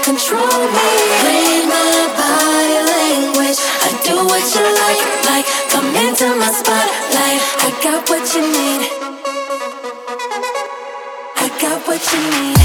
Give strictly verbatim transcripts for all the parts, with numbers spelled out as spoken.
control me. Read my body language. I do what you like, like come into my spotlight. I got what you need. I got what you need.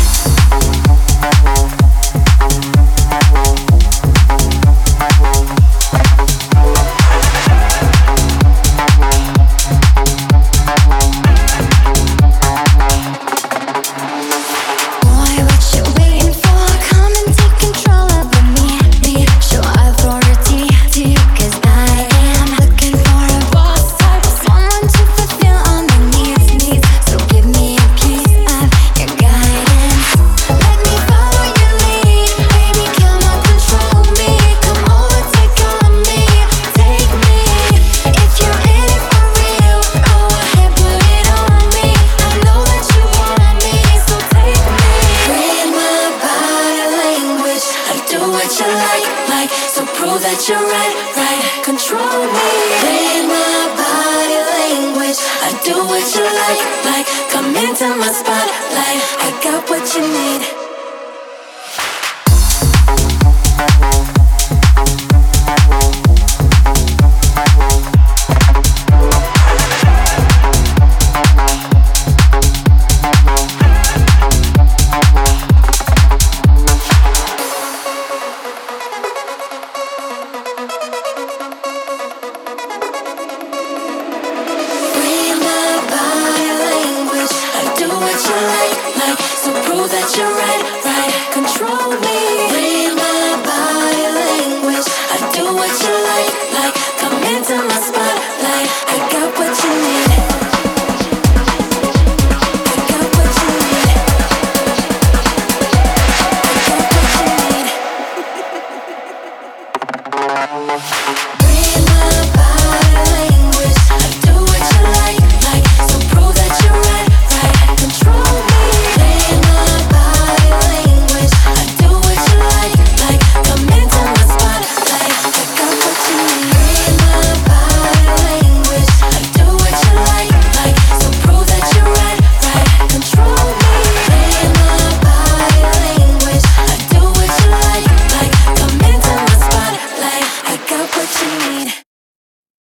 That you're right, right, control me. Read my body language. I do what you like, like come into my spotlight. I got what you need.